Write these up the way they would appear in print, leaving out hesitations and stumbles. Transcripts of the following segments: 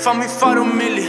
fammi fare un milli.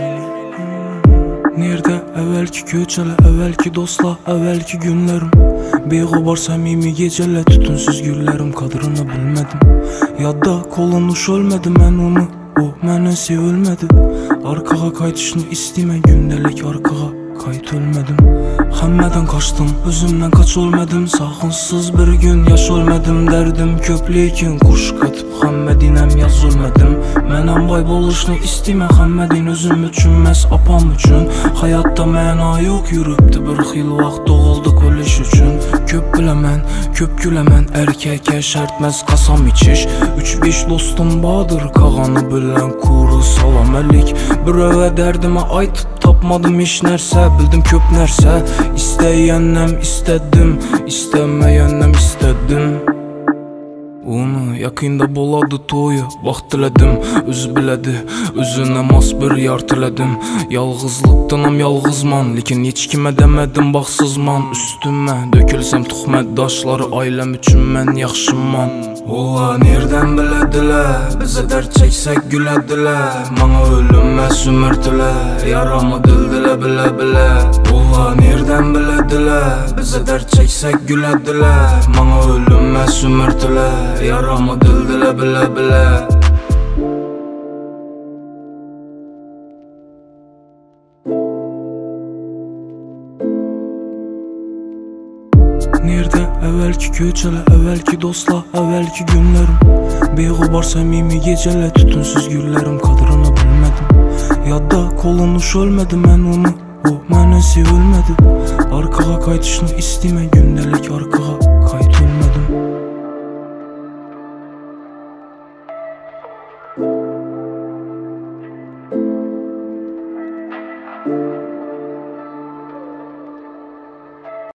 Nerede evvelki köçele, evvelki dostla, evvelki günlerim. Beyğubar samimi geceler, tütünsüz güllerim, kadrını bilmedim. Yadda kolunuş ölmedi, mən onu, o mənə sevilmedi. Arkağa kaytışını istime, gündelik arkağa kayıt ölmedim. Həmmədən kaçtım, özümden kaç ölmedim. Sakınsız bir gün yaş ölmedim. Derdim köp lekin kuş katıp Həmmədinəm yaz ölmedim. Mənəm bay boluşunu istime, Həmmədin özüm üçün, məs apam üçün. Hayatta məna yok, yürübdü bir xil vaxt, doğulduk ölüş üçün. Köp bilemən, köp gülemən, erkəkə şərtməz qasam içiş. 3-5 dostum Badır, qağanı bilən kuru salam əlik. Bir övə dərdimə aytıp tapmadım hiç nərsə, bildim köp nərsə. İstəyənnəm istedim, isteməyənnəm istedim. Onu yakında boladı toyu, vaxt dilədim, özü bilədi, özünə mas bir yar tilədim. Yalğızlıqdanam yalğızman, lekin heç kimə demədim baxsızman. Üstümə dökülsəm tuhmət daşları, ailəm üçün mən yaxşıman. Ola nereden bilədilər, bizə dərd çəksək gülədilər. Mana ölümmə sümürtülər, yaramı dildilə bilə-bilə. Ola nereden bilədilər, bizə dərd çəksək gülədilər. Mana ölümmə sümürtülər, yaramı dildilə bilə-bilə. Nerede evvelki köçele, evvelki dostla, evvelki günlerim. Beyğubar samimi geceler, tütünsüz güllerim, kadrını bilmedim. Yadda kolunuş ölmedi, mən onu, o mənə sevilmedi. Arkağa kaytışını istime, gündelik arka